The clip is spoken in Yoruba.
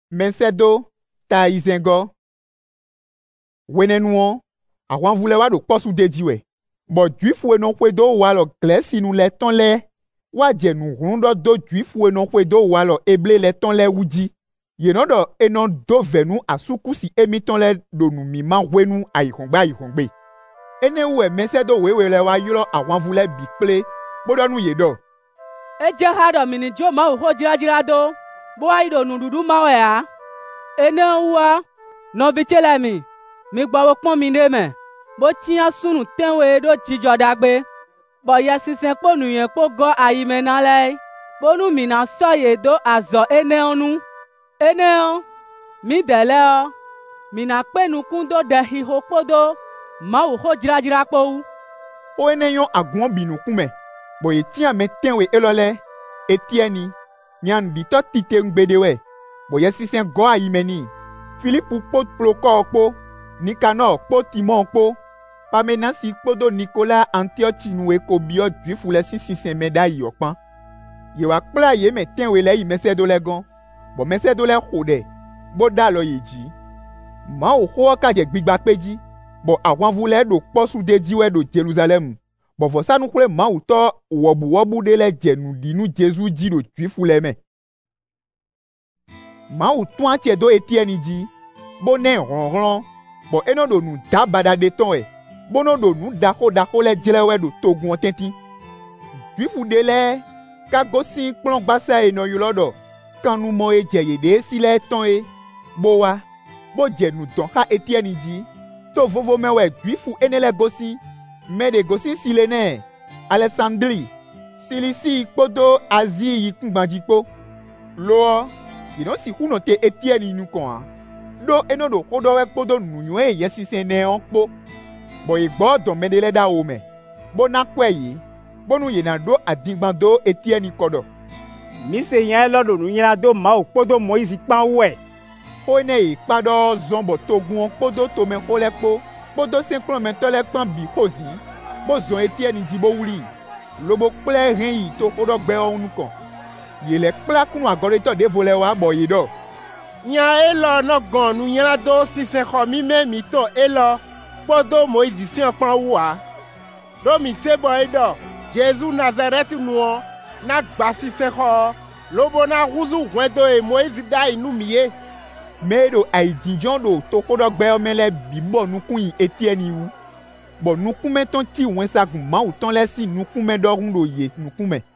Mensedo ta izengo. Wenenuon, avant voulait wa do posu dediwe. Bo juifu non kwedo walo glesi nu le ton le. Wa jenu rundo do juifu non kwedo walo eble le ton le uji. Yenon do enon do venu asuku si emiton le do nu mima wenu ayikongbe. Ene we mensedo wewe le wa yulo avant voulait bikple. Bodo nu yedo. Eje hado mini jo ma ho jira do. Bo aido nu dudu ma we a. Ene wa no bichele mi gbawo pon mi ne me. Bo tiyan sunu tenwe do jijo dagbe. Bo yesisen po nu yen po go ayime na le. Bo nu mi na soye do azo ene onu. Ene on mi dele o. Mi na pe nu kundo de hiho podo. Ma ho jira po. O ene yon agbon binu kume. Bo ye tiyan me tenwe elole. Etieni nyan dito tite ngbedewe. Bo yesisen go ayime ni. Philippe pot ploko okpo. Nicanor po Timon po. Pamenasi podo Nicolas Antiochi nou ekobio juifu le si médaille yokpan. Ye wa kpla ye me tenwe le yi mensedo le gon. Bo mensedo le khode. Bo dalo yeji. Ma o ho ka je gbigba peji. Bo awan vule do posu dediwe do Jerusalem. Bo vosa nou kule ma o to wobu de le jenu dinu Jesu ji do juifu le me. Ma o tuan tie do Etienne ji. Bo ne ronron. Bo eno do nou da bada de ton e. Bono do nou dako le jelewe do togun tenti. Juifu de le, ka gosi klon basa e no yulodo. Kan nou mo e jeye de si le ton e. Bo wa, bo je nou don ka Etienne ji. To vovo mewe juifu ene le gosi. Me de gosi si le ne. Alessandri, Silisi podo Azi yi kumbanjikpo. Lo, yino si kuno te Etienne nou kon. Do eno do kodo we podo nou e yesi se ne onkpo. Bo ye gbo don medele da ome. Bo na kweye. Bo nou ye na do adigban do Etienne kodo. Mi se yen lo do nou yen na do ma o podo Moïse pan we. Ho ne e pado zombo togun podo to men ko lekpo. Podo senklon men to lekpan bi kozi. Bo zon Etienne di bo wuli. Lobo kple ren yi to kodo gbe onu kon. Ye le kpla kunu agore to de vole wa bo ye do. Nya elo no gon nou yen la do si se khomi me mi to elo. Podo Moïse si pan wa. Do mi se boy do. Jésus Nazareth nou na gbasi se kho. Lobo na ruzu wendo e Moïse da inu miye. Medo aidinjon do to kodo gbe omele bibo nou kun Etienne wu. Bo nou kumen ton ti wen sa gun ma ou ton le si nou kumen do run do ye nou kumen.